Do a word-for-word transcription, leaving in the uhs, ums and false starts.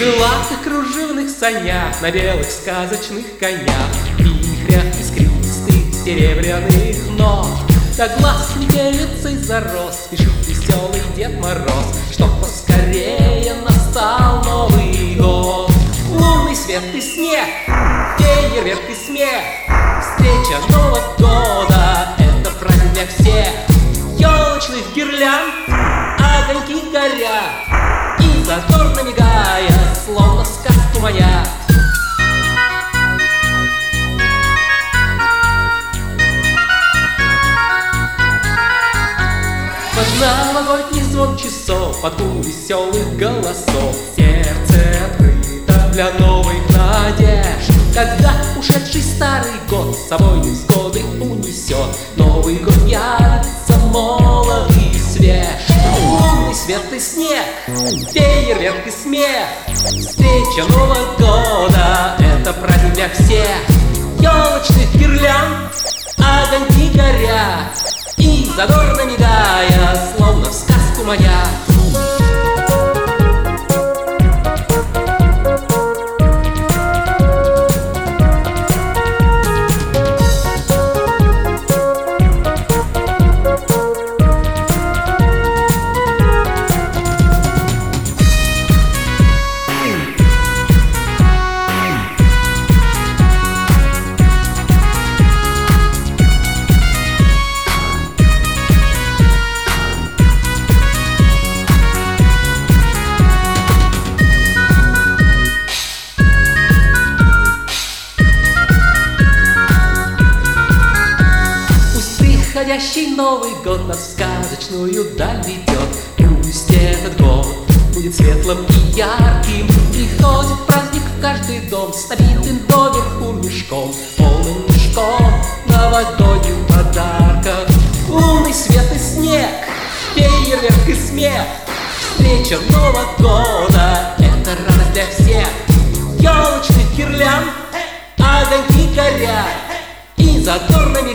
крылатых кружевных санях, на белых сказочных конях, вихрях искристых серебряных нот. До глаз метелицей зарос, спешит веселый Дед Мороз, чтоб поскорее настал Новый год. Лунный свет и снег, фейерверк и смех, встреча Нового года — это праздник для всех. Елочных гирлянд огоньки горят, и задорно мигая, словно в сказку манят. Под новогодний звон часов, под гул веселых голосов, сердце открыто для новых надежд. Когда ушедший старый год с собой невзгоды унесет, Новый год явится молод и свеж. Лунный свет и снег, фейерверк и смех, встреча Нового года — это праздник для всех. Елочных гирлянд огоньки горят, и задорно мигая, словно в сказку манят. Приходящий Новый год нас в сказочную даль ведет. Пусть этот год будет светлым и ярким, приходит праздник в каждый дом с набитым доверху мешком, полным мешком новогодних подарков. Лунный свет и снег, фейерверк и смех, встреча Нового года — это радость для всех. Елочных гирлянд огоньки горят, и задорно